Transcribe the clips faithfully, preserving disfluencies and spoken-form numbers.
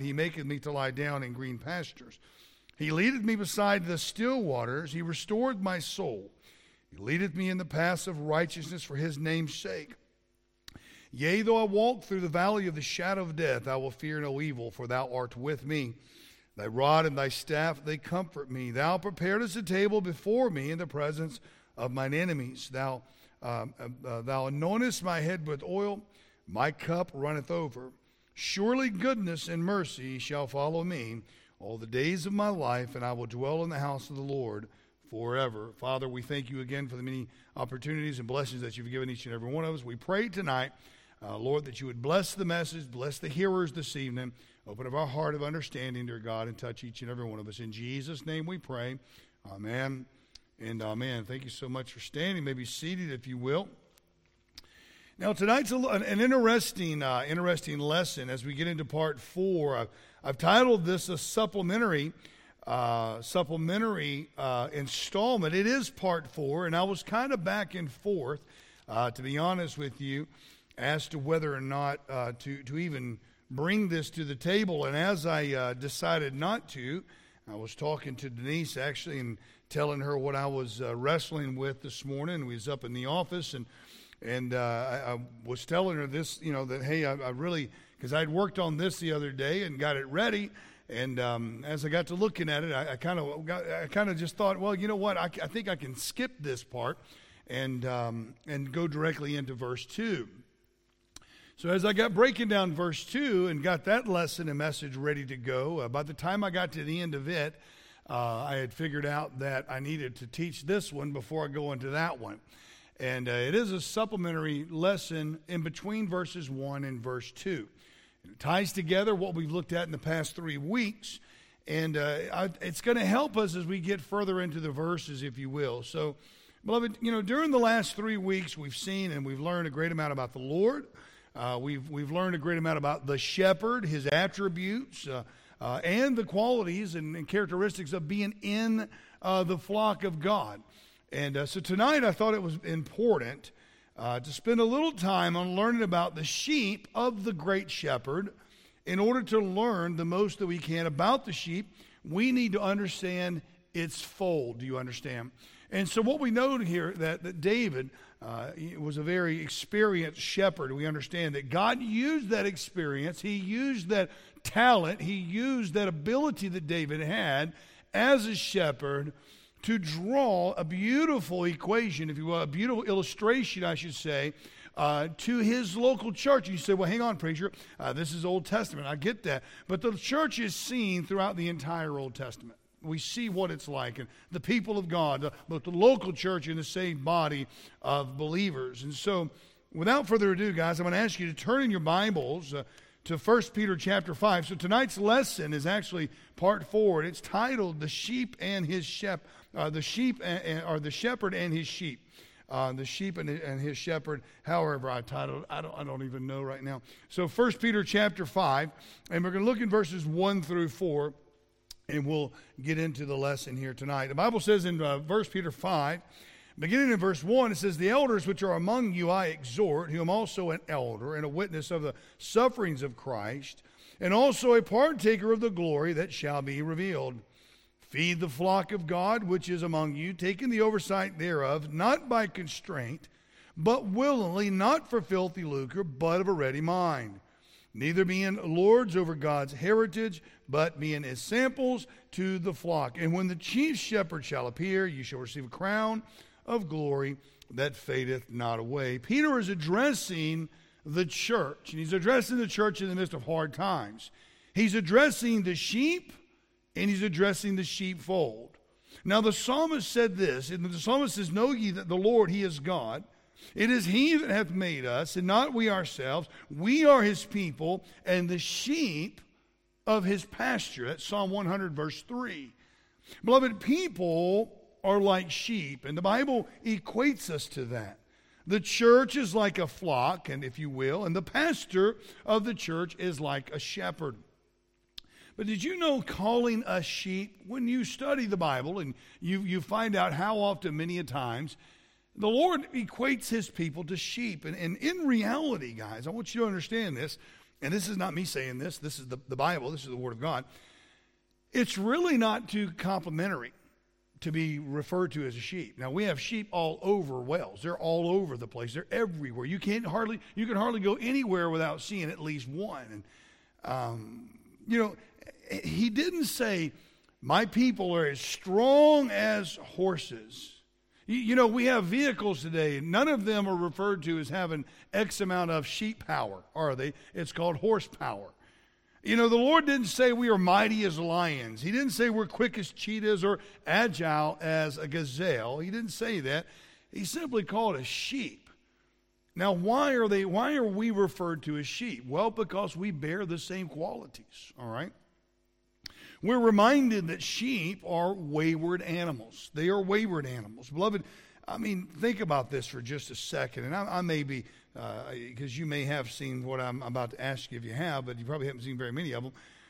He maketh me to lie down in green pastures. He leadeth me beside the still waters. He restoreth my soul. He leadeth me in the paths of righteousness for his name's sake. Yea, though I walk through the valley of the shadow of death, I will fear no evil, for thou art with me. Thy rod and thy staff, they comfort me. Thou preparest a table before me in the presence of mine enemies. Thou, uh, uh, thou anointest my head with oil. My cup runneth over. Surely goodness and mercy shall follow me all the days of my life, and I will dwell in the house of the Lord forever. Father, we thank you again for the many opportunities and blessings that you've given each and every one of us. We pray tonight, uh, Lord, that you would bless the message, bless the hearers this evening. Open up our heart of understanding, dear God, and touch each and every one of us. In Jesus' name we pray. Amen and amen. Thank you so much for standing. Maybe seated, if you will. Now, tonight's a, an interesting uh, interesting lesson as we get into part four. I've, I've titled this a supplementary uh, supplementary uh, installment. It is part four, and I was kind of back and forth, uh, to be honest with you, as to whether or not uh, to, to even bring this to the table. And as I uh, decided not to, I was talking to Denise actually and telling her what I was uh, wrestling with this morning. We was up in the office, and and uh, I, I was telling her this, you know, that hey, I, I really, because I'd worked on this the other day and got it ready, and um, as I got to looking at it, I kind of I kind of just thought, well, you know what, I, I think I can skip this part and um, and go directly into verse two. So as I got breaking down verse two and got that lesson and message ready to go, uh, by the time I got to the end of it, uh, I had figured out that I needed to teach this one before I go into that one. And uh, it is a supplementary lesson in between verses one and verse two. It ties together what we've looked at in the past three weeks, and uh, I, it's going to help us as we get further into the verses, if you will. So, beloved, you know, during the last three weeks, we've seen and we've learned a great amount about the Lord. Uh, we've we've learned a great amount about the shepherd, his attributes, uh, uh, and the qualities and, and characteristics of being in uh, the flock of God. And uh, so tonight I thought it was important uh, to spend a little time on learning about the sheep of the great shepherd. In order to learn the most that we can about the sheep, we need to understand its fold. Do you understand? And so what we know here, that, that David uh, was a very experienced shepherd. We understand that God used that experience. He used that talent. He used that ability that David had as a shepherd to draw a beautiful equation, if you will, a beautiful illustration, I should say, uh, to his local church. You say, well, hang on, preacher. Uh, this is Old Testament. I get that. But the church is seen throughout the entire Old Testament. We see what it's like, and the people of God, both the local church and the saved body of believers. And so, without further ado, guys, I'm going to ask you to turn in your Bibles uh, to First Peter chapter five. So tonight's lesson is actually part four, and it's titled "The Sheep and His Shep," uh, the sheep and, or the shepherd and his sheep. Uh, the sheep and, and his shepherd. However, I titled, I don't, I don't even know right now. So First Peter chapter five, and we're going to look in verses one through four. And we'll get into the lesson here tonight. The Bible says in uh, First Peter five, beginning in verse one, it says, "The elders which are among you I exhort, whom also an elder and a witness of the sufferings of Christ, and also a partaker of the glory that shall be revealed. Feed the flock of God which is among you, taking the oversight thereof, not by constraint, but willingly, not for filthy lucre, but of a ready mind. Neither being lords over God's heritage, but being as samples to the flock. And when the chief shepherd shall appear, you shall receive a crown of glory that fadeth not away." Peter is addressing the church, and he's addressing the church in the midst of hard times. He's addressing the sheep, and he's addressing the sheepfold. Now the psalmist said this, and the psalmist says, "Know ye that the Lord, he is God. It is he that hath made us, and not we ourselves. We are his people, and the sheep of his pasture." That's Psalm one hundred, verse three. Beloved, people are like sheep, and the Bible equates us to that. The church is like a flock, and if you will, and the pastor of the church is like a shepherd. But did you know, calling us sheep, when you study the Bible, and you, you find out how often, many a times, the Lord equates his people to sheep. And, and in reality, guys, I want you to understand this, and this is not me saying this, this is the, the Bible, this is the Word of God, it's really not too complimentary to be referred to as a sheep. Now, we have sheep all over Wales. They're all over the place. They're everywhere. You can't hardly, you can hardly go anywhere without seeing at least one. And, um, you know, he didn't say, my people are as strong as horses. You, you know, we have vehicles today. None of them are referred to as having X amount of sheep power, are they? It's called horsepower. You know, the Lord didn't say we are mighty as lions. He didn't say we're quick as cheetahs or agile as a gazelle. He didn't say that. He simply called us sheep. Now, why are they? Why are we referred to as sheep? Well, because we bear the same qualities, all right? We're reminded that sheep are wayward animals. They are wayward animals. Beloved, I mean, think about this for just a second. And I, I may be, because uh, you may have seen what I'm about to ask you if you have, but you probably haven't seen very many of them.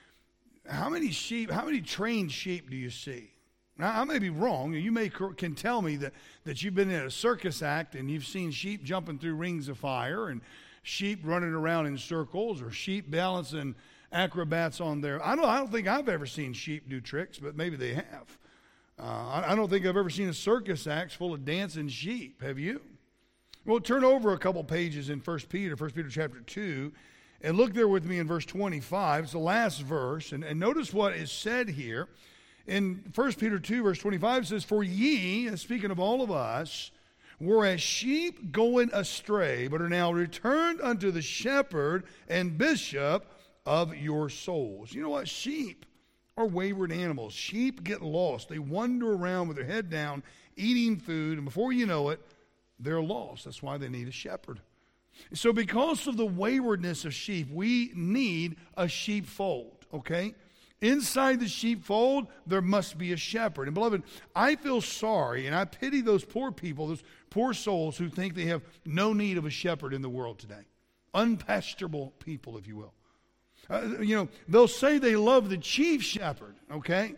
How many sheep, how many trained sheep do you see? Now, I may be wrong. You may can tell me that, that you've been in a circus act and you've seen sheep jumping through rings of fire and sheep running around in circles or sheep balancing acrobats on there. I don't, I don't think I've ever seen sheep do tricks, but maybe they have. Uh, I, I don't think I've ever seen a circus act full of dancing sheep. Have you? Well, turn over a couple pages in First Peter, First Peter chapter two, and look there with me in verse twenty-five. It's the last verse, and, and notice what is said here. In First Peter two, verse twenty-five, it says, for ye, and speaking of all of us, were as sheep going astray, but are now returned unto the shepherd and bishop of your souls. You know what? Sheep are wayward animals. Sheep get lost. They wander around with their head down, eating food, and before you know it, they're lost. That's why they need a shepherd. So because of the waywardness of sheep, we need a sheepfold, okay? Inside the sheepfold, there must be a shepherd. And beloved, I feel sorry and I pity those poor people, those poor souls who think they have no need of a shepherd in the world today. Unpastorable people, if you will. Uh, you know, they'll say they love the chief shepherd, okay?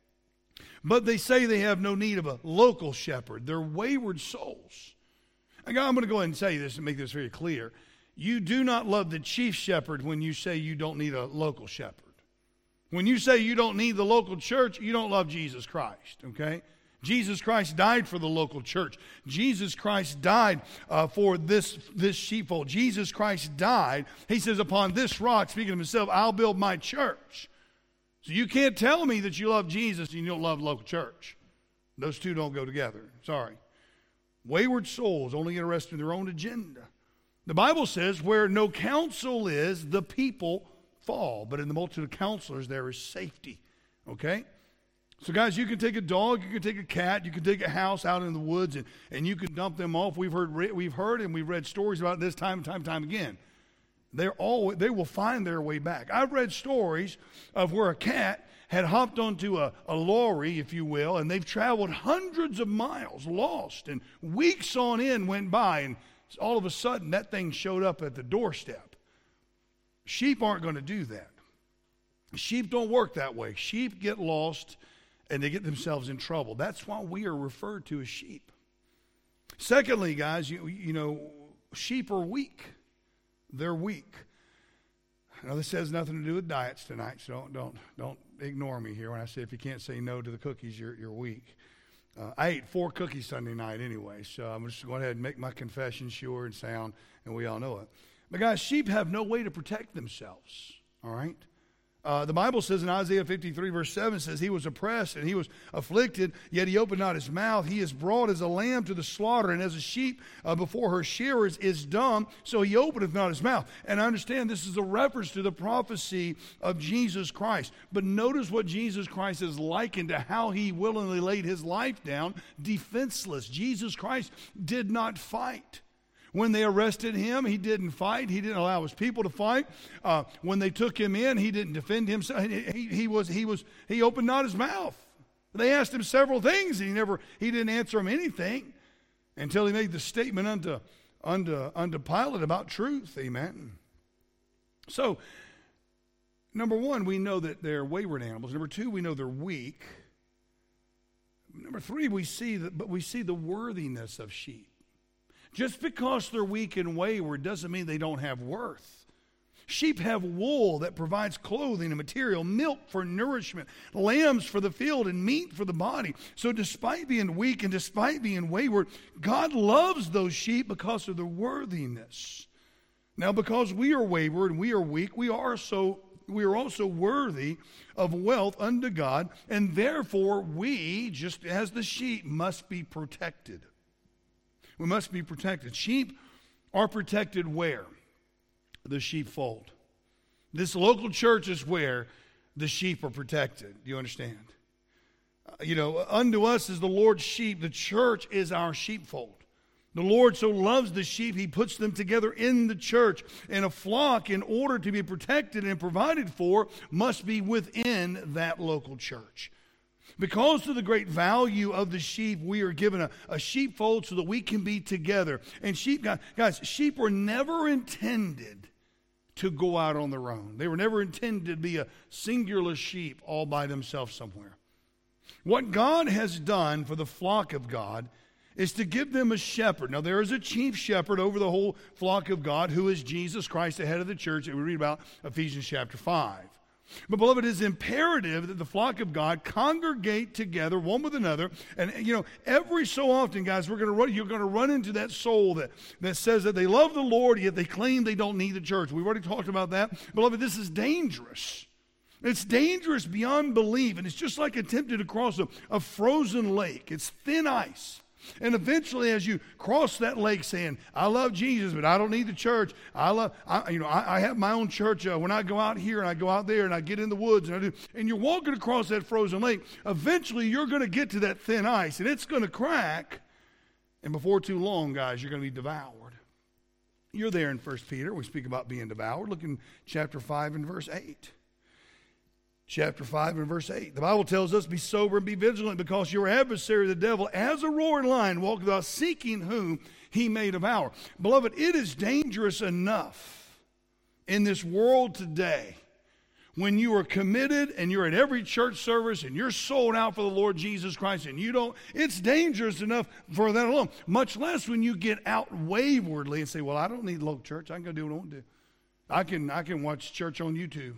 But they say they have no need of a local shepherd. They're wayward souls. I'm going to go ahead and say this and make this very clear. You do not love the chief shepherd when you say you don't need a local shepherd. When you say you don't need the local church, you don't love Jesus Christ, okay? Jesus Christ died for the local church. Jesus Christ died uh, for this, this sheepfold. Jesus Christ died. He says, upon this rock, speaking of himself, I'll build my church. So you can't tell me that you love Jesus and you don't love the local church. Those two don't go together. Sorry. Wayward souls only interested in their own agenda. The Bible says, where no counsel is, the people fall. But in the multitude of counselors, there is safety. Okay? So guys, you can take a dog, you can take a cat, you can take a house out in the woods, and, and you can dump them off. We've heard, we've heard and we've read stories about this time and time and time again. They're all, they will find their way back. I've read stories of where a cat had hopped onto a, a lorry, if you will, and they've traveled hundreds of miles, lost, and weeks on end went by, and all of a sudden that thing showed up at the doorstep. Sheep aren't going to do that. Sheep don't work that way. Sheep get lost and they get themselves in trouble. That's why we are referred to as sheep. Secondly, guys, you, you know, sheep are weak. They're weak. Now, this has nothing to do with diets tonight, so don't don't don't ignore me here when I say if you can't say no to the cookies, you're you're weak. Uh, I ate four cookies Sunday night anyway, so I'm just going to go ahead and make my confession sure and sound, and we all know it. But guys, sheep have no way to protect themselves, all right? Uh, the Bible says in Isaiah fifty-three, verse seven, says, he was oppressed and he was afflicted, yet he opened not his mouth. He is brought as a lamb to the slaughter, and as a sheep uh, before her shearers is dumb, so he openeth not his mouth. And I understand this is a reference to the prophecy of Jesus Christ. But notice what Jesus Christ is likened to, how he willingly laid his life down defenseless. Jesus Christ did not fight. When they arrested him, he didn't fight. He didn't allow his people to fight. Uh, when they took him in, he didn't defend himself. He, he, he was he was he opened not his mouth. They asked him several things, and he never he didn't answer them anything until he made the statement unto unto unto Pilate about truth. Amen. So, number one, we know that they're wayward animals. Number two, we know they're weak. Number three, we see that, but we see the worthiness of sheep. Just because they're weak and wayward doesn't mean they don't have worth. Sheep have wool that provides clothing and material, milk for nourishment, lambs for the field, and meat for the body. So despite being weak and despite being wayward, God loves those sheep because of their worthiness. Now, because we are wayward and we are weak, we are so we are also worthy of wealth unto God, and therefore we, just as the sheep, must be protected. We must be protected. Sheep are protected where? The sheepfold. This local church is where the sheep are protected. Do you understand? Uh, you know, unto us is the Lord's sheep. The church is our sheepfold. The Lord so loves the sheep, he puts them together in the church. And a flock, in order to be protected and provided for, must be within that local church. Because of the great value of the sheep, we are given a, a sheepfold so that we can be together. And sheep, guys, guys, sheep were never intended to go out on their own. They were never intended to be a singular sheep all by themselves somewhere. What God has done for the flock of God is to give them a shepherd. Now, there is a chief shepherd over the whole flock of God, who is Jesus Christ, the head of the church, that we read about Ephesians chapter five. But, beloved, it is imperative that the flock of God congregate together one with another. And, you know, every so often, guys, we're going to run, you're going to run into that soul that, that says that they love the Lord, yet they claim they don't need the church. We've already talked about that. Beloved, this is dangerous. It's dangerous beyond belief, and it's just like attempting to cross a, a frozen lake. It's thin ice. And eventually, as you cross that lake saying, I love Jesus, but I don't need the church. I love, I, you know, I, I have my own church. Uh, when I go out here and I go out there and I get in the woods and I do, and you're walking across that frozen lake, eventually you're going to get to that thin ice and it's going to crack. And before too long, guys, you're going to be devoured. You're there in First Peter. We speak about being devoured. Look in chapter five and verse eight. Chapter five and verse eight. The Bible tells us, be sober and be vigilant, because your adversary, the devil, as a roaring lion, walketh about seeking whom he may devour. Beloved, it is dangerous enough in this world today when you are committed and you're at every church service and you're sold out for the Lord Jesus Christ and you don't, it's dangerous enough for that alone. Much less when you get out waywardly and say, well, I don't need local church. I can go do what I want to do. I can, I can watch church on YouTube.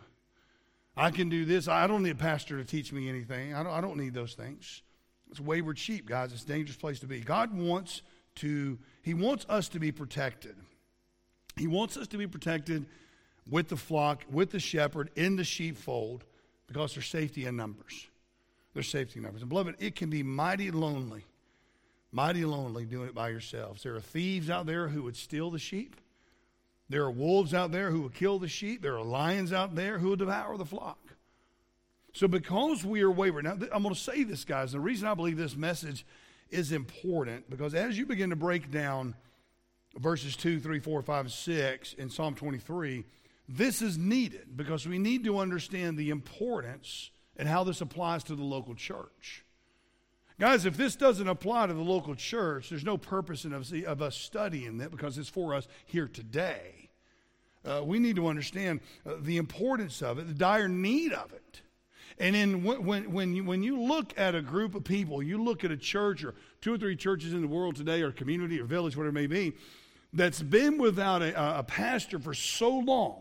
I can do this. I don't need a pastor to teach me anything. I don't, I don't need those things. It's wayward sheep, guys. It's a dangerous place to be. God wants to, he wants us to be protected. He wants us to be protected with the flock, with the shepherd, in the sheepfold, because there's safety in numbers. There's safety in numbers. And beloved, it can be mighty lonely, mighty lonely doing it by yourselves. There are thieves out there who would steal the sheep. There are wolves out there who will kill the sheep. There are lions out there who will devour the flock. So because we are wayward, now I'm going to say this, guys, the reason I believe this message is important, because as you begin to break down verses two, three, four, five, six in Psalm twenty-three, this is needed because we need to understand the importance and how this applies to the local church. Guys, if this doesn't apply to the local church, there's no purpose in of, of us studying that, because it's for us here today. Uh, we need to understand uh, the importance of it, the dire need of it. And then when, when, you, when you look at a group of people, you look at a church or two or three churches in the world today, or community or village, whatever it may be, that's been without a, a pastor for so long,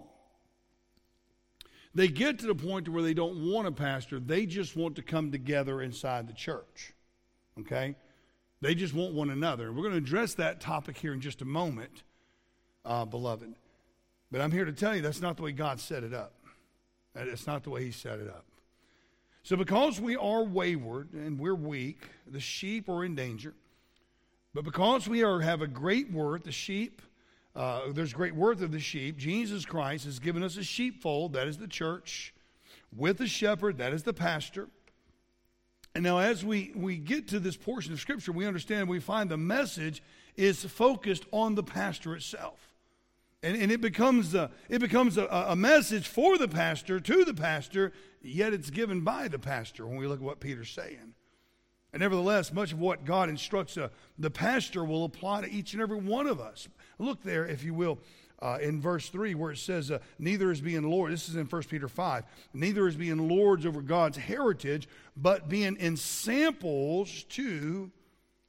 they get to the point to where they don't want a pastor. They just want to come together inside the church. Okay? They just want one another. We're going to address that topic here in just a moment, uh, beloved. But I'm here to tell you that's not the way God set it up. That's not the way he set it up. So because we are wayward and we're weak, the sheep are in danger. But because we are have a great worth, the sheep, uh, there's great worth of the sheep, Jesus Christ has given us a sheepfold, that is the church, with a shepherd, that is the pastor. And now as we, we get to this portion of Scripture, we understand, we find the message is focused on the pastor itself. And, and it becomes, a, it becomes a, a message for the pastor, to the pastor, yet it's given by the pastor when we look at what Peter's saying. And nevertheless, much of what God instructs uh, the pastor will apply to each and every one of us. Look there, if you will, uh, in verse three where it says, uh, neither is being Lord. This is in First Peter five. Neither is being lords over God's heritage, but being in samples to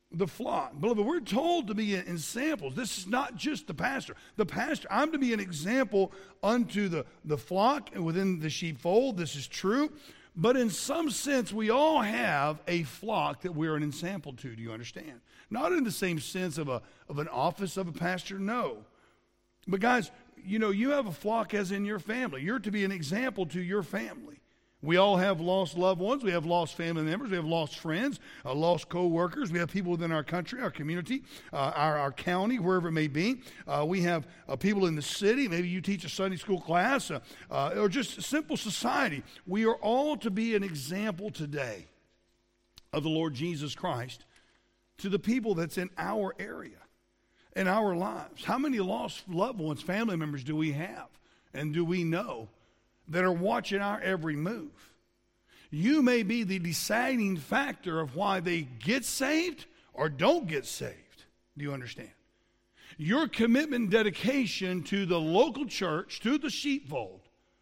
the flock. Beloved, we're told to be examples. This is not just the pastor. The pastor, I'm to be an example unto the, the flock and within the sheepfold. This is true. But in some sense, we all have a flock that we're an example to. Do you understand? Not in the same sense of a of an office of a pastor, no. But guys, you know, you have a flock as in your family. You're to be an example to your family. We all have lost loved ones. We have lost family members. We have lost friends, uh, lost co-workers. We have people within our country, our community, uh, our, our county, wherever it may be. Uh, we have uh, people in the city. Maybe you teach a Sunday school class uh, uh, or just simple society. We are all to be an example today of the Lord Jesus Christ to the people that's in our area, in our lives. How many lost loved ones, family members do we have and do we know that are watching our every move? You may be the deciding factor of why they get saved or don't get saved. Do you understand? Your commitment and dedication to the local church, to the sheepfold,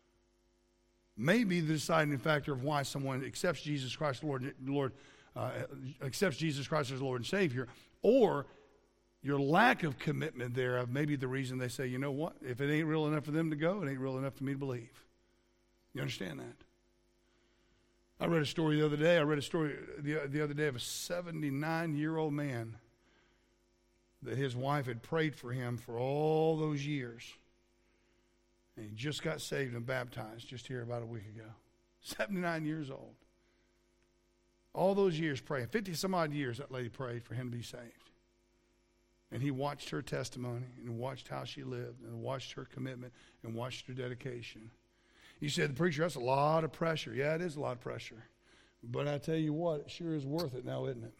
may be the deciding factor of why someone accepts Jesus Christ, Lord, Lord uh, accepts Jesus Christ as Lord and Savior, or your lack of commitment thereof may be the reason they say, you know what, if it ain't real enough for them to go, it ain't real enough for me to believe. You understand that? I read a story the other day. I read a story the, the other day of a seventy-nine-year-old man that his wife had prayed for him for all those years. And he just got saved and baptized just here about a week ago. seventy-nine years old. All those years praying. fifty-some-odd years that lady prayed for him to be saved. And he watched her testimony and watched how she lived and watched her commitment and watched her dedication. You said, the preacher, that's a lot of pressure. Yeah, it is a lot of pressure. But I tell you what, it sure is worth it now, isn't it?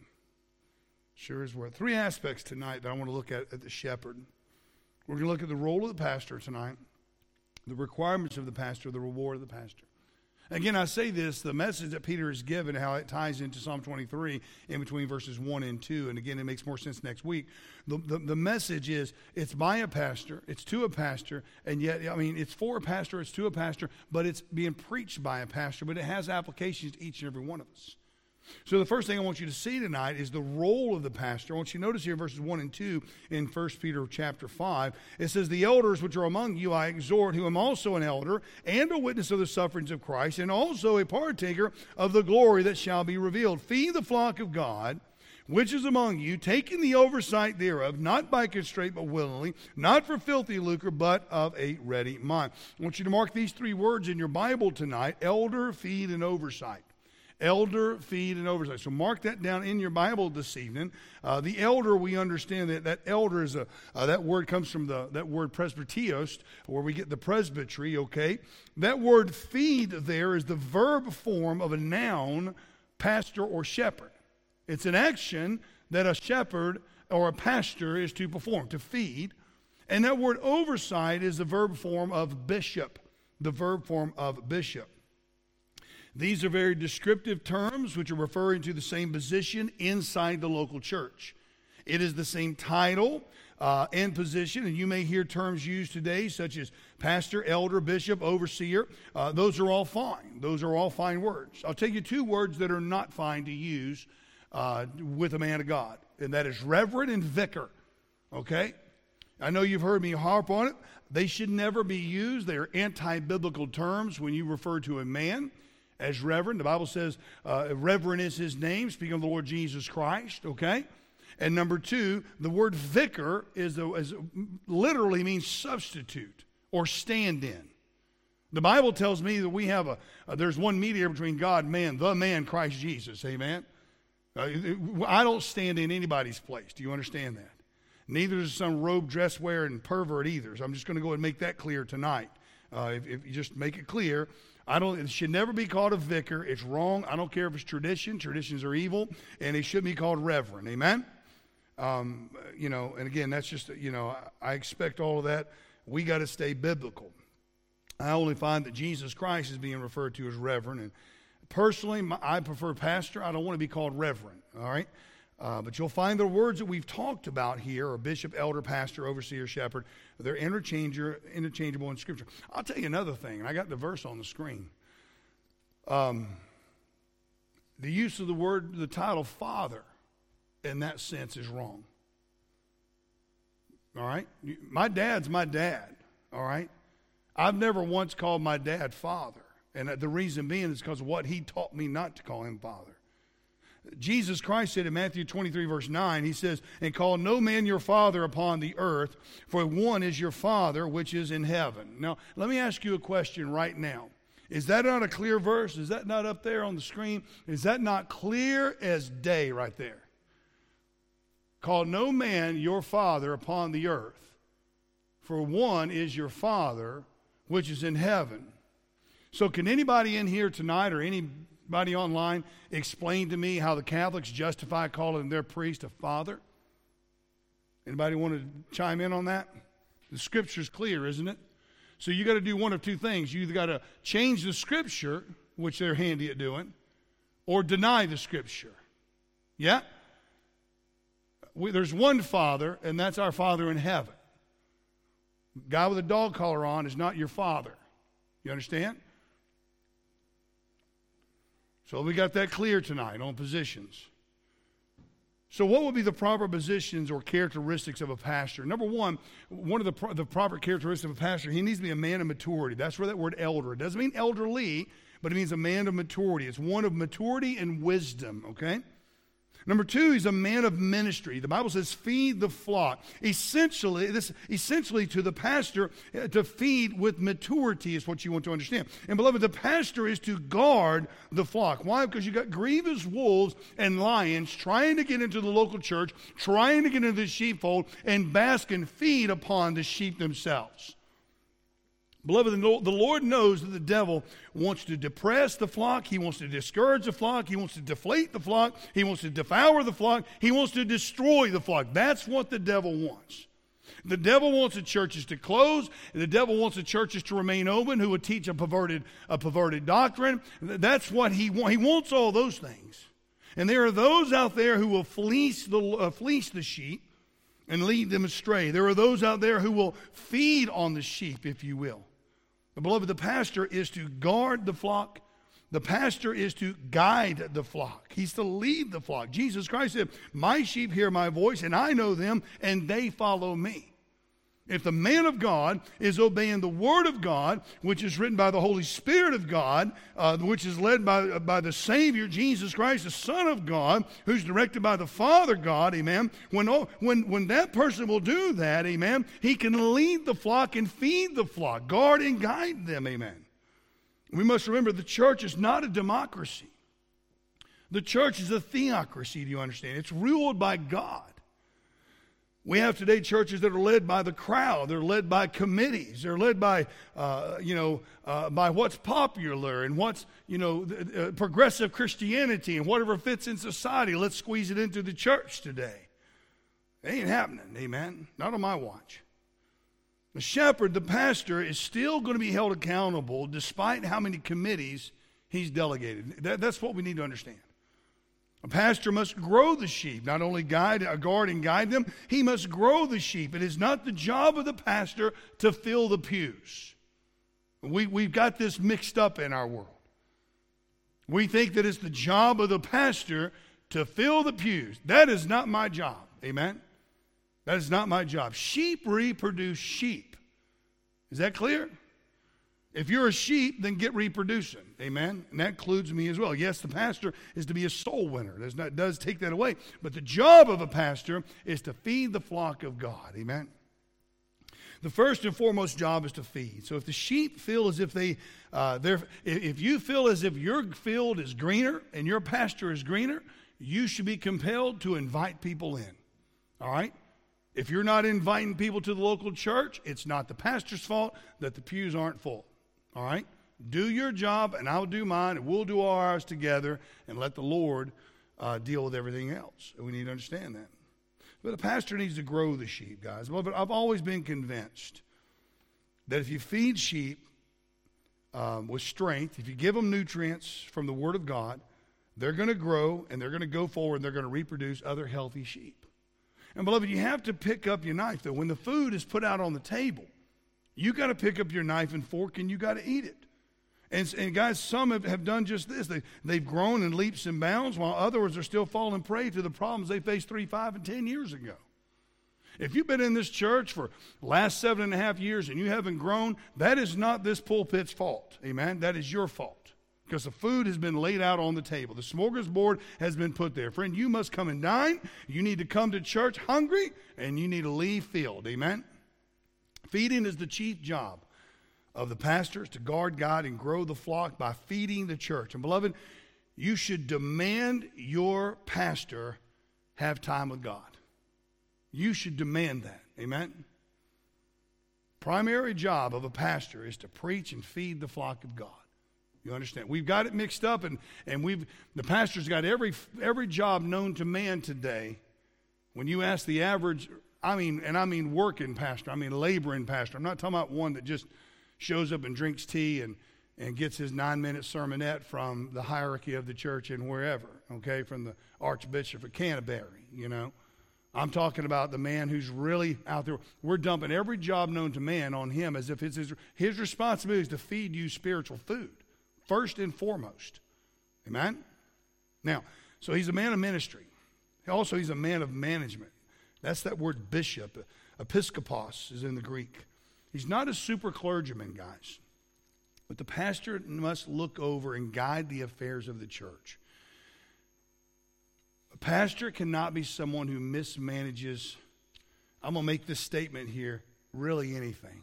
Sure is worth it. Three aspects tonight that I want to look at at the shepherd. We're going to look at the role of the pastor tonight, the requirements of the pastor, the reward of the pastor. Again, I say this, the message that Peter has given, how it ties into Psalm twenty-three in between verses one and two, and again, it makes more sense next week. The, the, the message is, it's by a pastor, it's to a pastor, and yet, I mean, it's for a pastor, it's to a pastor, but it's being preached by a pastor, but it has applications to each and every one of us. So the first thing I want you to see tonight is the role of the pastor. I want you to notice here verses one and two in First Peter chapter five. It says, the elders which are among you I exhort, who am also an elder and a witness of the sufferings of Christ, and also a partaker of the glory that shall be revealed. Feed the flock of God, which is among you, taking the oversight thereof, not by constraint but willingly, not for filthy lucre, but of a ready mind. I want you to mark these three words in your Bible tonight: elder, feed, and oversight. Elder, feed, and oversight. So mark that down in your Bible this evening. Uh, the elder, we understand that that elder is a, uh, that word comes from the that word presbyteros, where we get the presbytery, okay? That word feed there is the verb form of a noun, pastor or shepherd. It's an action that a shepherd or a pastor is to perform, to feed. And that word oversight is the verb form of bishop, the verb form of bishop. These are very descriptive terms which are referring to the same position inside the local church. It is the same title uh, and position, and you may hear terms used today such as pastor, elder, bishop, overseer. Uh, those are all fine. Those are all fine words. I'll tell you two words that are not fine to use uh, with a man of God, and that is reverend and vicar. Okay? I know you've heard me harp on it. They should never be used. They are anti-biblical terms when you refer to a man as reverend. The Bible says uh, reverend is his name, speaking of the Lord Jesus Christ, okay? And number two, the word vicar is, a, is literally means substitute or stand-in. The Bible tells me that we have a, uh, there's one mediator between God and man, the man Christ Jesus, amen? Uh, I don't stand in anybody's place. Do you understand that? Neither is some robe, dress wearing pervert either. So I'm just going to go and make that clear tonight. Uh, if, if you just make it clear, I don't. It should never be called a vicar. It's wrong. I don't care if it's tradition. Traditions are evil, and it should be called reverend. Amen. Um, you know, and again, that's just you know, I, I expect all of that. We got to stay biblical. I only find that Jesus Christ is being referred to as reverend, and personally, my, I prefer pastor. I don't want to be called reverend. All right. Uh, but you'll find the words that we've talked about here, or bishop, elder, pastor, overseer, shepherd, they're interchangeable, interchangeable in Scripture. I'll tell you another thing, and I got the verse on the screen. Um, the use of the word, the title father, in that sense is wrong. All right? My dad's my dad, all right? I've never once called my dad father. And the reason being is because of what he taught me not to call him father. Jesus Christ said in Matthew twenty-three, verse nine, he says, and call no man your father upon the earth, for one is your Father which is in heaven. Now, let me ask you a question right now. Is that not a clear verse? Is that not up there on the screen? Is that not clear as day right there? Call no man your father upon the earth, for one is your Father which is in heaven. So can anybody in here tonight or anybody online explain to me how the Catholics justify calling their priest a father? Anybody want to chime in on that? The Scripture's clear, isn't it? So you got to do one of two things. You either got to change the Scripture, which they're handy at doing, or deny the Scripture. Yeah? We, there's one Father, and that's our Father in heaven. Guy with a dog collar on is not your father. You understand? So we got that clear tonight on positions. So what would be the proper positions or characteristics of a pastor? Number one, one of the, pro- the proper characteristics of a pastor, he needs to be a man of maturity. That's where that word elder, it doesn't mean elderly, but it means a man of maturity. It's one of maturity and wisdom, okay? Number two, he's a man of ministry. The Bible says, feed the flock. Essentially, this essentially to the pastor, to feed with maturity is what you want to understand. And beloved, the pastor is to guard the flock. Why? Because you got grievous wolves and lions trying to get into the local church, trying to get into the sheepfold, and bask and feed upon the sheep themselves. Beloved, the Lord knows that the devil wants to depress the flock. He wants to discourage the flock. He wants to deflate the flock. He wants to devour the flock. He wants to destroy the flock. That's what the devil wants. The devil wants the churches to close. The devil wants the churches to remain open who would teach a perverted, a perverted doctrine. That's what he wants. He wants all those things. And there are those out there who will fleece the, uh, fleece the sheep and lead them astray. There are those out there who will feed on the sheep, if you will. But beloved, the pastor is to guard the flock. The pastor is to guide the flock. He's to lead the flock. Jesus Christ said, my sheep hear my voice, and I know them, and they follow me. If the man of God is obeying the Word of God, which is written by the Holy Spirit of God, uh, which is led by, by the Savior, Jesus Christ, the Son of God, who's directed by the Father God, amen, when, when, when that person will do that, amen, he can lead the flock and feed the flock, guard and guide them, amen. We must remember the church is not a democracy. The church is a theocracy, do you understand? It's ruled by God. We have today churches that are led by the crowd. They're led by committees. They're led by, uh, you know, uh, by what's popular and what's, you know, uh, progressive Christianity and whatever fits in society. Let's squeeze it into the church today. It ain't happening, amen. Not on my watch. The shepherd, the pastor, is still going to be held accountable despite how many committees he's delegated. That, that's what we need to understand. A pastor must grow the sheep, not only guide, guard and guide them, he must grow the sheep. It is not the job of the pastor to fill the pews. We, we've got this mixed up in our world. We think that it's the job of the pastor to fill the pews. That is not my job, amen? That is not my job. Sheep reproduce sheep. Is that clear? If you're a sheep, then get reproducing. Amen? And that includes me as well. Yes, the pastor is to be a soul winner. It not, does take that away. But the job of a pastor is to feed the flock of God. Amen? The first and foremost job is to feed. So if the sheep feel as if they, uh, they're, if you feel as if your field is greener and your pasture is greener, you should be compelled to invite people in. All right? If you're not inviting people to the local church, it's not the pastor's fault that the pews aren't full. All right? Do your job, and I'll do mine, and we'll do all ours together, and let the Lord uh, deal with everything else. We need to understand that. But the pastor needs to grow the sheep, guys. Well, but I've always been convinced that if you feed sheep um, with strength, if you give them nutrients from the Word of God, they're going to grow, and they're going to go forward, and they're going to reproduce other healthy sheep. And beloved, you have to pick up your knife, though. When the food is put out on the table, you got to pick up your knife and fork and you got to eat it. And, and guys, some have, have done just this. They, they've grown in leaps and bounds, while others are still falling prey to the problems they faced three, five, and ten years ago. If you've been in this church for the last seven and a half years and you haven't grown, that is not this pulpit's fault. Amen? That is your fault. Because the food has been laid out on the table. The smorgasbord has been put there. Friend, you must come and dine. You need to come to church hungry, and you need to leave filled. Amen? Feeding is the chief job of the pastors, to guard God and grow the flock by feeding the church. And beloved, you should demand your pastor have time with God. You should demand that. Amen? Primary job of a pastor is to preach and feed the flock of God. You understand? We've got it mixed up, and, and we've the pastor's got every every job known to man today. When you ask the average, I mean, and I mean working pastor, I mean laboring pastor. I'm not talking about one that just shows up and drinks tea and, and gets his nine-minute sermonette from the hierarchy of the church and wherever, okay, from the Archbishop of Canterbury, you know. I'm talking about the man who's really out there. We're dumping every job known to man on him as if it's his, his responsibility is to feed you spiritual food, first and foremost. Amen? Now, so he's a man of ministry. Also, he's a man of management. That's that word bishop. Episkopos is in the Greek. He's not a super clergyman, guys. But the pastor must look over and guide the affairs of the church. A pastor cannot be someone who mismanages, I'm going to make this statement here, really anything.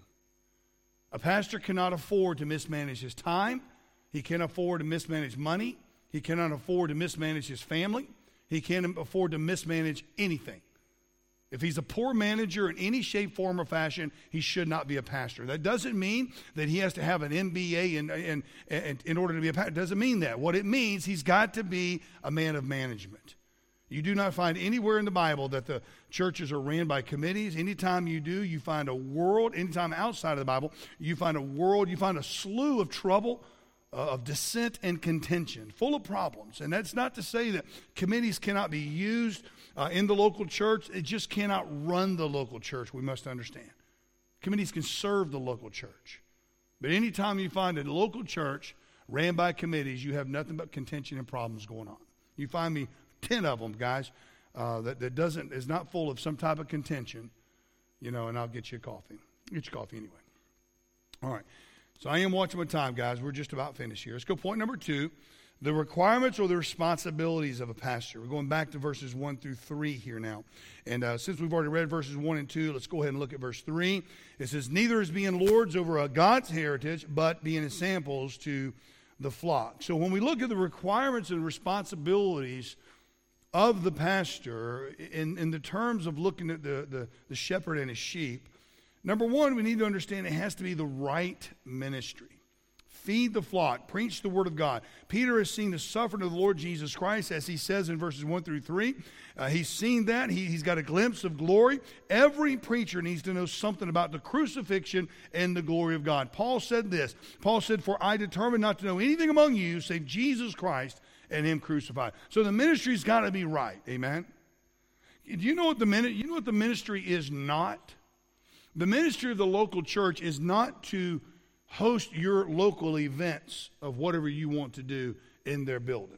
A pastor cannot afford to mismanage his time. He can't afford to mismanage money. He cannot afford to mismanage his family. He can't afford to mismanage anything. If he's a poor manager in any shape, form, or fashion, he should not be a pastor. That doesn't mean that he has to have an M B A in, in, in, in order to be a pastor. It doesn't mean that. What it means, he's got to be a man of management. You do not find anywhere in the Bible that the churches are ran by committees. Anytime you do, you find a world. Anytime outside of the Bible, you find a world, you find a slew of trouble, uh, of dissent and contention, full of problems. And that's not to say that committees cannot be used uh, in the local church. It just cannot run the local church, we must understand. Committees can serve the local church. But anytime you find a local church ran by committees, you have nothing but contention and problems going on. You find me ten of them, guys, uh, that, that doesn't is not full of some type of contention, you know, and I'll get you a coffee. Get you coffee anyway. All right. So I am watching my time, guys. We're just about finished here. Let's go point number two, the requirements or the responsibilities of a pastor. We're going back to verses one through three here now. And uh, since we've already read verses one and two, let's go ahead and look at verse three. It says, neither is being lords over a God's heritage, but being samples to the flock. So when we look at the requirements and responsibilities of the pastor in, in the terms of looking at the, the, the shepherd and his sheep, number one, we need to understand it has to be the right ministry. Feed the flock. Preach the word of God. Peter has seen the suffering of the Lord Jesus Christ, as he says in verses one through three. Uh, he's seen that. He, he's got a glimpse of glory. Every preacher needs to know something about the crucifixion and the glory of God. Paul said this. Paul said, for I determined not to know anything among you save Jesus Christ and him crucified. So the ministry's got to be right. Amen? Do you know what the min- you know what the ministry is not? The ministry of the local church is not to host your local events of whatever you want to do in their building.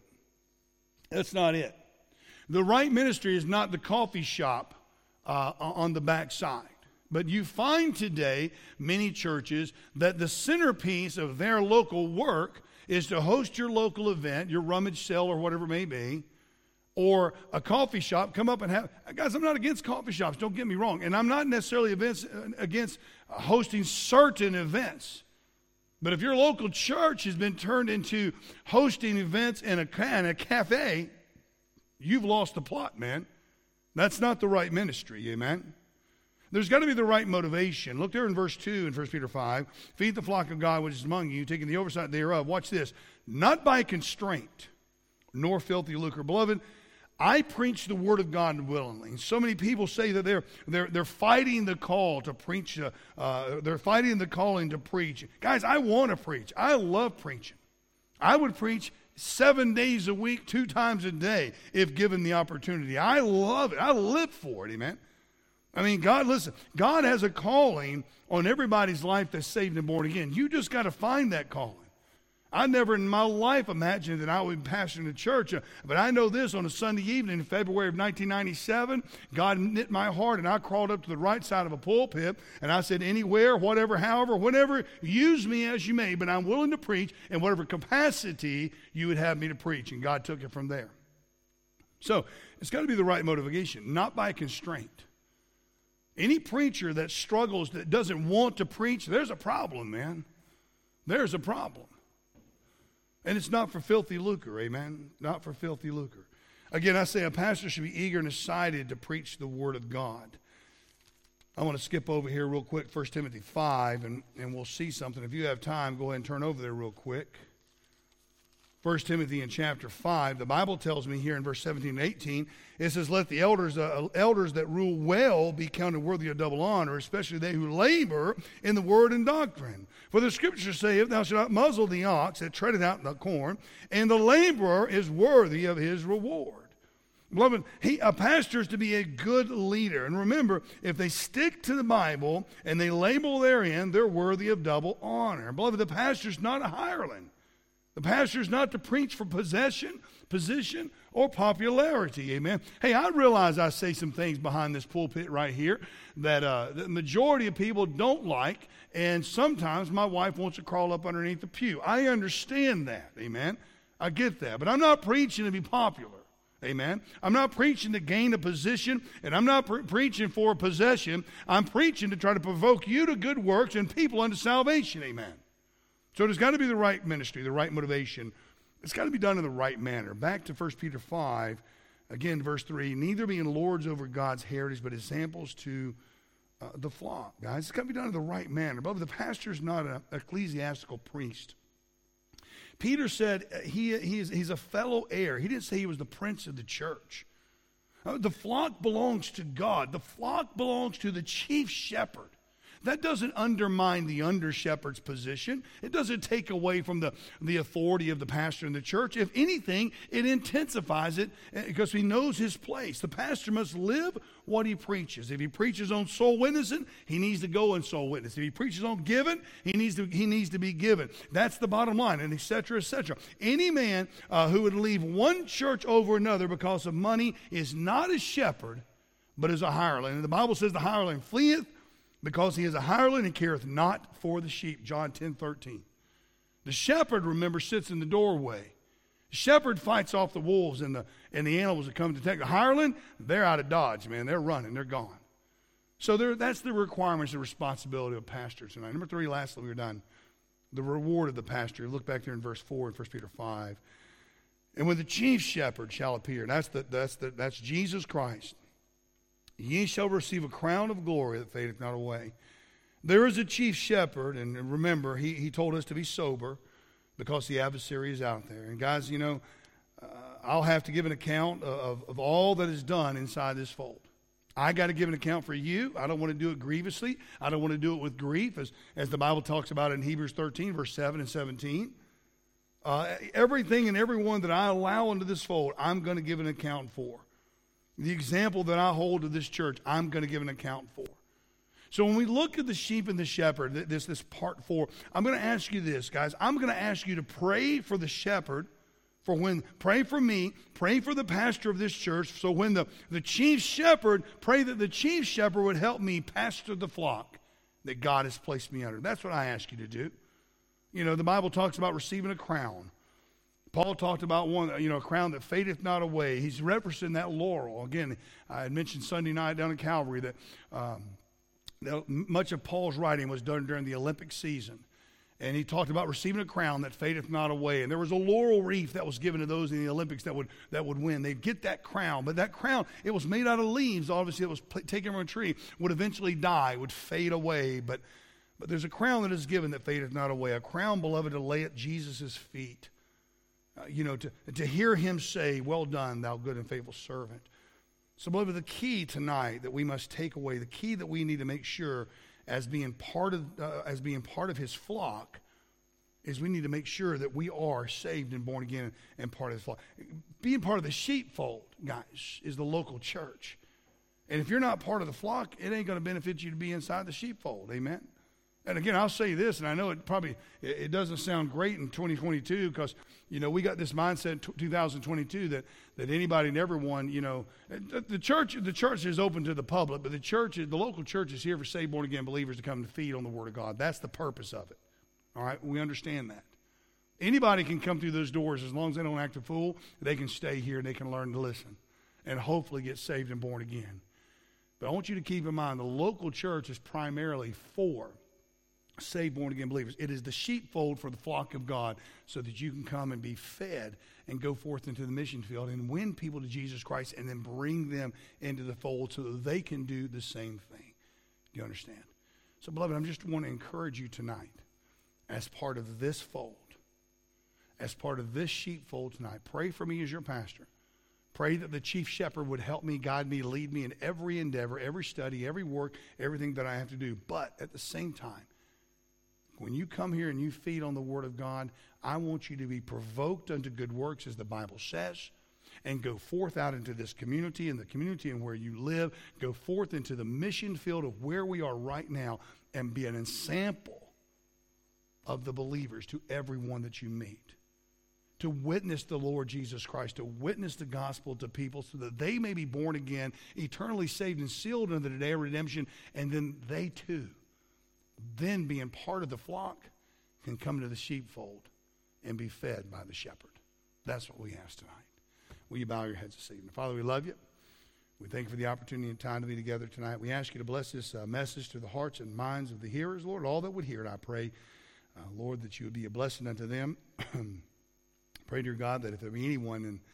That's not it. The right ministry is not the coffee shop uh, on the back side. But you find today many churches that the centerpiece of their local work is to host your local event, your rummage sale or whatever it may be, or a coffee shop. Come up and have, guys, I'm not against coffee shops, don't get me wrong. And I'm not necessarily against, against hosting certain events. But if your local church has been turned into hosting events in a, in a cafe, you've lost the plot, man. That's not the right ministry, amen? There's got to be the right motivation. Look there in verse two in First Peter five. Feed the flock of God which is among you, taking the oversight thereof. Watch this. Not by constraint, nor filthy lucre. Beloved, I preach the word of God willingly. And so many people say that they're they're they're fighting the call to preach. Uh, uh, they're fighting the calling to preach. Guys, I want to preach. I love preaching. I would preach seven days a week, two times a day, if given the opportunity. I love it. I live for it, amen. I mean, God, listen, God has a calling on everybody's life that's saved and born again. You just got to find that calling. I never in my life imagined that I would be pastoring a church. Uh, but I know this, on a Sunday evening in February of nineteen ninety-seven, God knit my heart, and I crawled up to the right side of a pulpit, and I said, anywhere, whatever, however, whenever, use me as you may, but I'm willing to preach in whatever capacity you would have me to preach. And God took it from there. So it's got to be the right motivation, not by constraint. Any preacher that struggles, that doesn't want to preach, there's a problem, man. There's a problem. And it's not for filthy lucre, amen? Not for filthy lucre. Again, I say a pastor should be eager and excited to preach the Word of God. I want to skip over here real quick, First Timothy five, and, and we'll see something. If you have time, go ahead and turn over there real quick. First Timothy in chapter five, the Bible tells me here in verse seventeen and eighteen, it says, let the elders uh, elders that rule well be counted worthy of double honor, especially they who labor in the word and doctrine. For the scriptures say, if thou shalt not muzzle the ox that treadeth out the corn, and the laborer is worthy of his reward. Beloved, he, a pastor is to be a good leader. And remember, if they stick to the Bible and they label therein, they're worthy of double honor. Beloved, the pastor's not a hireling. The pastor's not to preach for possession, position, or popularity. Amen. Hey, I realize I say some things behind this pulpit right here that uh, the majority of people don't like, and sometimes my wife wants to crawl up underneath the pew. I understand that. Amen. I get that. But I'm not preaching to be popular. Amen. I'm not preaching to gain a position, and I'm not pre- preaching for a possession. I'm preaching to try to provoke you to good works and people unto salvation. Amen. So there's got to be the right ministry, the right motivation. It's got to be done in the right manner. Back to First Peter five, again, verse three. Neither being lords over God's heritage, but examples to uh, the flock. Guys, it's got to be done in the right manner. But the pastor's not an ecclesiastical priest. Peter said he, he is, he's a fellow heir. He didn't say he was the prince of the church. Uh, the flock belongs to God. The flock belongs to the chief shepherd. That doesn't undermine the under-shepherd's position. It doesn't take away from the, the authority of the pastor in the church. If anything, it intensifies it because he knows his place. The pastor must live what he preaches. If he preaches on soul witnessing, he needs to go and soul witness. If he preaches on giving, he needs to, he needs to be given. That's the bottom line, and et cetera, et cetera. Any man uh, who would leave one church over another because of money is not a shepherd, but is a hireling. And the Bible says the hireling fleeth, because he is a hireling and careth not for the sheep. John ten thirteen. The shepherd, remember, sits in the doorway. The shepherd fights off the wolves and the, and the animals that come to take. The hireling, they're out of Dodge, man. They're running. They're gone. So that's the requirements and responsibility of pastors tonight. Number three, lastly, we're done. The reward of the pastor. Look back there in verse four in First Peter five. And when the chief shepherd shall appear, that's, the, that's, the, that's Jesus Christ, ye shall receive a crown of glory that fadeth not away. There is a chief shepherd, and remember, he, he told us to be sober because the adversary is out there. And guys, you know, uh, I'll have to give an account of, of all that is done inside this fold. I got to give an account for you. I don't want to do it grievously. I don't want to do it with grief, as, as the Bible talks about in Hebrews thirteen, verse seven and seventeen. Uh, everything and everyone that I allow into this fold, I'm going to give an account for. The example that I hold to this church, I'm going to give an account for. So when we look at the sheep and the shepherd, this, this part four, I'm going to ask you this, guys. I'm going to ask you to pray for the shepherd, for when, pray for me, pray for the pastor of this church, so when the, the chief shepherd, pray that the chief shepherd would help me pastor the flock that God has placed me under. That's what I ask you to do. You know, the Bible talks about receiving a crown. Paul talked about one, you know, a crown that fadeth not away. He's referencing that laurel. Again, I had mentioned Sunday night down at Calvary that, um, that much of Paul's writing was done during the Olympic season. And he talked about receiving a crown that fadeth not away. And there was a laurel wreath that was given to those in the Olympics that would that would win. They'd get that crown. But that crown, it was made out of leaves. Obviously, it was taken from a tree, would eventually die, would fade away. But, but there's a crown that is given that fadeth not away. A crown, beloved, to lay at Jesus' feet. Uh, you know, to, to hear him say, well done, thou good and faithful servant. So, beloved, the key tonight that we must take away, the key that we need to make sure as being part of uh, as being part of his flock, is we need to make sure that we are saved and born again and part of his flock. Being part of the sheepfold, guys, is the local church. And if you're not part of the flock, it ain't going to benefit you to be inside the sheepfold. Amen? And again, I'll say this, and I know it probably it, it doesn't sound great in twenty twenty-two because, you know, we got this mindset in two thousand twenty-two that, that anybody and everyone, you know, the, the church the church is open to the public, but the church, the local church is here for saved, born-again believers to come and feed on the Word of God. That's the purpose of it. All right? We understand that. Anybody can come through those doors as long as they don't act a fool. They can stay here and they can learn to listen and hopefully get saved and born again. But I want you to keep in mind the local church is primarily for saved, born-again believers. It is the sheepfold for the flock of God so that you can come and be fed and go forth into the mission field and win people to Jesus Christ and then bring them into the fold so that they can do the same thing. Do you understand? So, beloved, I just want to encourage you tonight as part of this fold, as part of this sheepfold tonight. Pray for me as your pastor. Pray that the chief shepherd would help me, guide me, lead me in every endeavor, every study, every work, everything that I have to do. But at the same time, when you come here and you feed on the Word of God, I want you to be provoked unto good works, as the Bible says, and go forth out into this community and the community and where you live. Go forth into the mission field of where we are right now and be an example of the believers to everyone that you meet. To witness the Lord Jesus Christ, to witness the gospel to people so that they may be born again, eternally saved and sealed unto the day of redemption, and then they too, then being part of the flock, can come to the sheepfold and be fed by the shepherd. That's what we ask tonight. Will you bow your heads this evening? Father, we love you. We thank you for the opportunity and time to be together tonight. We ask you to bless this uh, message to the hearts and minds of the hearers, Lord, all that would hear it. I pray, uh, Lord, that you would be a blessing unto them. Pray, dear God, that if there be anyone in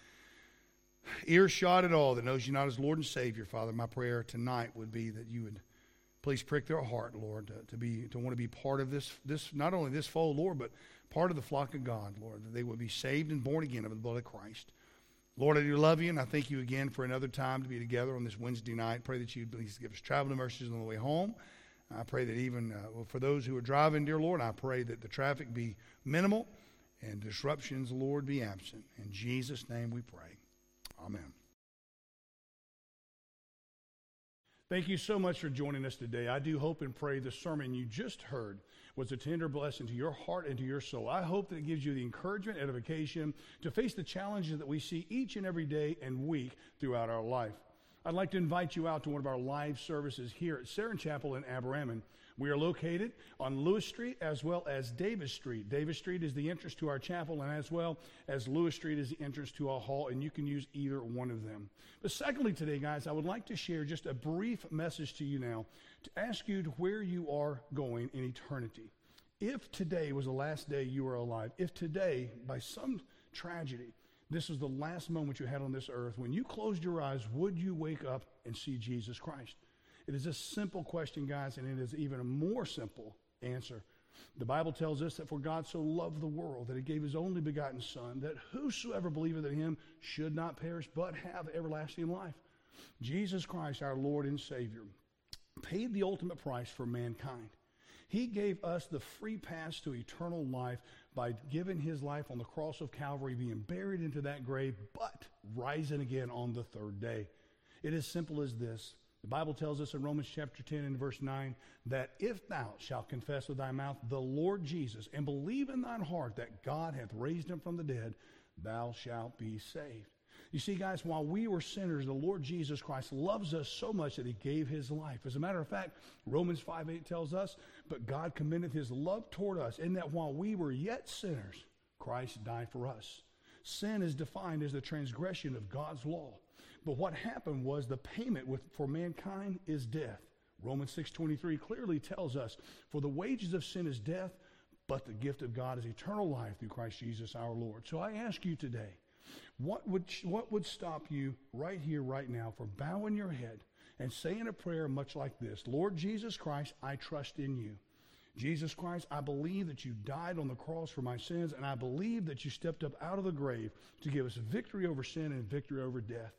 earshot at all that knows you not as Lord and Savior, Father, my prayer tonight would be that you would please prick their heart, Lord, to, to be to want to be part of this, this not only this fold, Lord, but part of the flock of God, Lord, that they would be saved and born again of the blood of Christ. Lord, I do love you, and I thank you again for another time to be together on this Wednesday night. Pray that you please give us traveling mercies on the way home. I pray that even uh, well, for those who are driving, dear Lord, I pray that the traffic be minimal and disruptions, Lord, be absent. In Jesus' name we pray. Amen. Thank you so much for joining us today. I do hope and pray the sermon you just heard was a tender blessing to your heart and to your soul. I hope that it gives you the encouragement, edification to face the challenges that we see each and every day and week throughout our life. I'd like to invite you out to one of our live services here at Saron Chapel in Aberraman. We are located on Lewis Street as well as Davis Street. Davis Street is the entrance to our chapel, and as well as Lewis Street is the entrance to our hall, and you can use either one of them. But secondly today, guys, I would like to share just a brief message to you now to ask you to where you are going in eternity. If today was the last day you were alive, if today, by some tragedy, this was the last moment you had on this earth, when you closed your eyes, would you wake up and see Jesus Christ? It is a simple question, guys, and it is even a more simple answer. The Bible tells us that for God so loved the world that he gave his only begotten Son, that whosoever believeth in him should not perish but have everlasting life. Jesus Christ, our Lord and Savior, paid the ultimate price for mankind. He gave us the free pass to eternal life by giving his life on the cross of Calvary, being buried into that grave, but rising again on the third day. It is simple as this. The Bible tells us in Romans chapter ten and verse nine that if thou shalt confess with thy mouth the Lord Jesus and believe in thine heart that God hath raised him from the dead, thou shalt be saved. You see, guys, while we were sinners, the Lord Jesus Christ loves us so much that he gave his life. As a matter of fact, Romans five eight tells us, but God commendeth his love toward us in that while we were yet sinners, Christ died for us. Sin is defined as the transgression of God's law. But what happened was the payment with, for mankind is death. Romans six twenty-three clearly tells us, for the wages of sin is death, but the gift of God is eternal life through Christ Jesus our Lord. So I ask you today, what would, what would stop you right here, right now, from bowing your head and saying a prayer much like this? Lord Jesus Christ, I trust in you. Jesus Christ, I believe that you died on the cross for my sins, and I believe that you stepped up out of the grave to give us victory over sin and victory over death.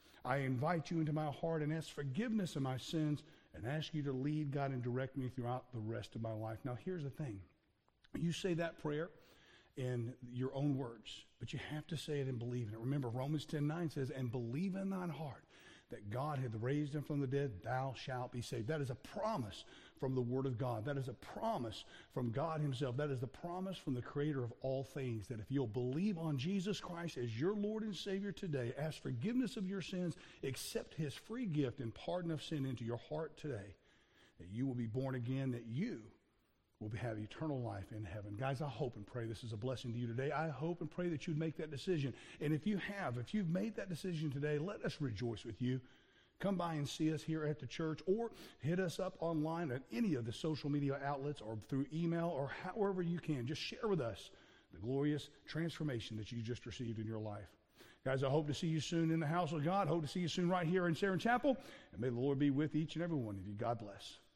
I invite you into my heart and ask forgiveness of my sins and ask you to lead, God, and direct me throughout the rest of my life. Now, here's the thing. You say that prayer in your own words, but you have to say it and believe in it. Remember, Romans ten nine says, and believe in thine heart that God hath raised him from the dead, thou shalt be saved. That is a promise from the Word of God. That is a promise from God himself. That is the promise from the Creator of all things, that if you'll believe on Jesus Christ as your Lord and Savior today, ask forgiveness of your sins, accept his free gift and pardon of sin into your heart today, that you will be born again, that you will have eternal life in heaven. Guys, I hope and pray this is a blessing to you today. I hope and pray that you'd make that decision. And if you have, if you've made that decision today, let us rejoice with you. Come by and see us here at the church, or hit us up online at any of the social media outlets or through email, or however you can. Just share with us the glorious transformation that you just received in your life. Guys, I hope to see you soon in the house of God. Hope to see you soon right here in Sharon Chapel. And may the Lord be with each and every one of you. God bless.